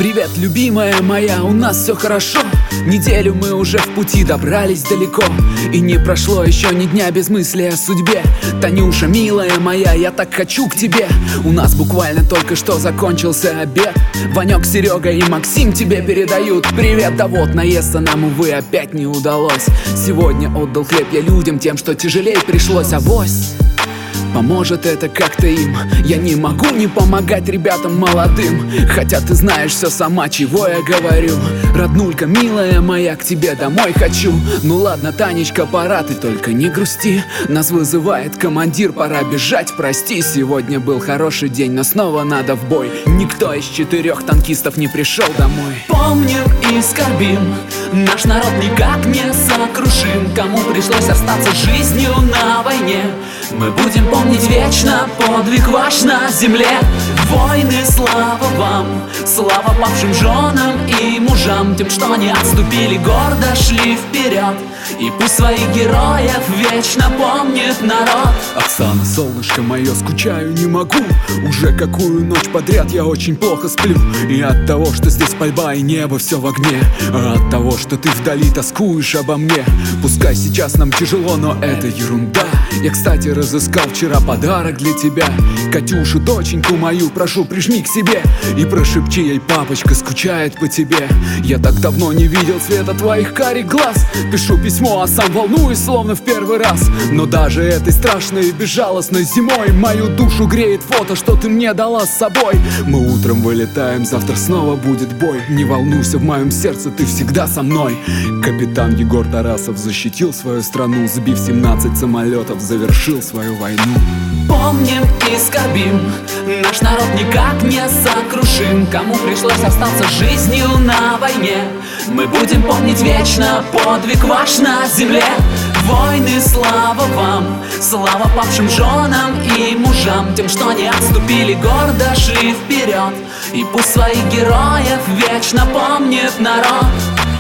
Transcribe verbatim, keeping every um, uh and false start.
Привет, любимая моя, у нас все хорошо. Неделю мы уже в пути, добрались далеко. И не прошло еще ни дня без мысли о судьбе. Танюша, милая моя, я так хочу к тебе. У нас буквально только что закончился обед. Ванек, Серега и Максим тебе передают привет. Да вот, наесться нам, увы, опять не удалось. Сегодня отдал хлеб я людям, тем, что тяжелее пришлось. Авось поможет это как-то им. Я не могу не помогать ребятам молодым. Хотя ты знаешь все сама, чего я говорю. Роднулька, милая моя, к тебе домой хочу. Ну ладно, Танечка, пора, ты только не грусти. Нас вызывает командир, пора бежать, прости. Сегодня был хороший день, но снова надо в бой. Никто из четырех танкистов не пришел домой. Помним и скорбим, наш народ никак не сокрушим. Кому пришлось остаться с жизнью на войне, мы будем помнить вечно подвиг ваш на земле. Войны, слава вам, слава павшим женам и мужам, тем, что они отступили, гордо шли вперед. И пусть своих героев вечно помнит народ. Оксана, солнышко мое, скучаю не могу. Уже какую ночь подряд я очень плохо сплю. И от того, что здесь пальба и небо все в огне, а от того, что ты вдали тоскуешь обо мне. Пускай сейчас нам тяжело, но это ерунда. Я, кстати, разыскал вчера подарок для тебя. Катюшу, доченьку мою, прошу, прижми к себе и прошепчи ей: папочка скучает по тебе. Я так давно не видел цвета твоих карих глаз. Пишу письмо, а сам волнуюсь, словно в первый раз. Но даже этой страшной и безжалостной зимой мою душу греет фото, что ты мне дала с собой. Мы утром вылетаем, завтра снова будет бой. Не волнуйся, в моем сердце ты всегда со мной. Капитан Егор Тарасов защитил свою страну, сбив семнадцать самолетов, завершил свою войну. Помним и скорбим, наш народ никак не сокрушим. Кому пришлось остаться с жизнью на войне, мы будем помнить вечно подвиг ваш на земле. Войны, слава вам, слава павшим женам и мужам, тем, что они отступили, гордо шли вперед. И пусть своих героев вечно помнит народ.